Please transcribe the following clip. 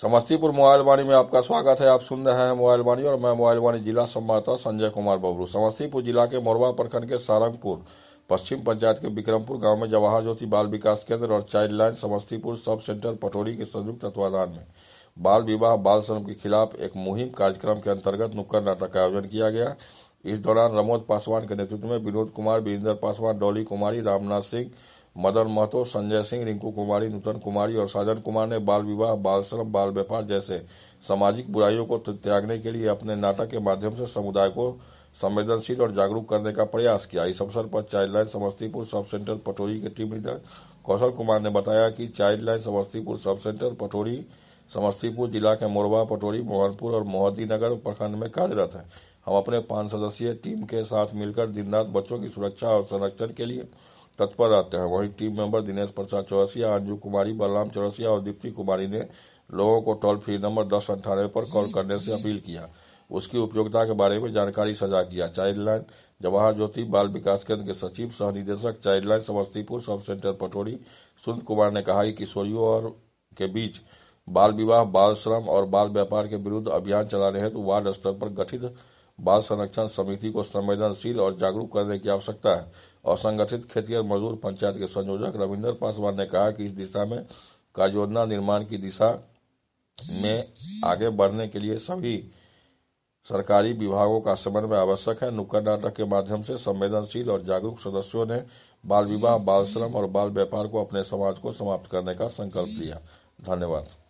Samastipur mobile वाणी में आपका स्वागत है। आप सुन रहे हैं मोबाइल वाणी और मैं मोबाइल वाणी जिला संवाददाता संजय कुमार बबलू। समस्तीपुर जिला के मोरवा प्रखंड के सारंगपुर पश्चिम पंचायत के विक्रमपुर गांव में जवाहर ज्योति बाल विकास केंद्र और child line Samastipur sub centre Patori के संयुक्त तत्वाधान में बाल विवाह बाल श्रम के खिलाफ एक मुहिम कार्यक्रम के अंतर्गत नुक्कड़ नाटक का आयोजन किया गया। इस दौरान रमोद पासवान के नेतृत्व में विनोद कुमार, वीरेंद्र पासवान, डॉली कुमारी, रामनाथ सिंह, मदन महतो, संजय सिंह, रिंकू कुमारी, नूतन कुमारी और साजन कुमार ने बाल विवाह, बाल श्रम, बाल व्यापार जैसे सामाजिक बुराइयों को त्यागने के लिए अपने नाटक के माध्यम से समुदाय को संवेदनशील और जागरूक करने का प्रयास किया। इस अवसर पर child line Samastipur sub centre Patori के टीम लीडर कौशल कुमार ने बताया कि child line Samastipur sub centre Patori Samastipur जिला के मोरवा, पटोरी, मोहनपुर और मोहद्दीनगर प्रखंड में कार्यरत है। हम अपने 5 सदस्यीय टीम के साथ मिलकर दिन रात बच्चों की सुरक्षा और संरक्षण के लिए तत्पर रहते हैं। वहीं टीम मेंबर दिनेश प्रसाद चौरसिया, अंजू कुमारी, बलराम चौरसिया और दीप्ति कुमारी ने लोगों को टोल फ्री नंबर 1098 पर कॉल करने से अपील किया, उसकी उपयोगिता के बारे में जानकारी साझा किया। चाइल्ड लाइन जवाहर ज्योति बाल विकास केंद्र के सचिव सह निदेशक child line Samastipur sub centre Patori सुंदर कुमार ने कहा कि किशोरियों और के बीच बाल विवाह, बाल श्रम और बाल व्यापार के विरुद्ध अभियान चलाने हेतु वार्ड स्तर पर गठित बाल संरक्षण समिति को संवेदनशील और जागरूक करने की आवश्यकता है। असंगठित खेतिहर मजदूर पंचायत के संयोजक रविंद्र पासवान ने कहा कि इस दिशा में कार्य योजना निर्माण की दिशा में आगे बढ़ने के लिए सभी सरकारी विभागों का समन्वय आवश्यक है। नुक्कड़ नाटक के माध्यम से संवेदनशील और जागरूक सदस्यों ने बाल विवाह, बाल श्रम और बाल व्यापार को अपने समाज को समाप्त करने का संकल्प लिया। धन्यवाद।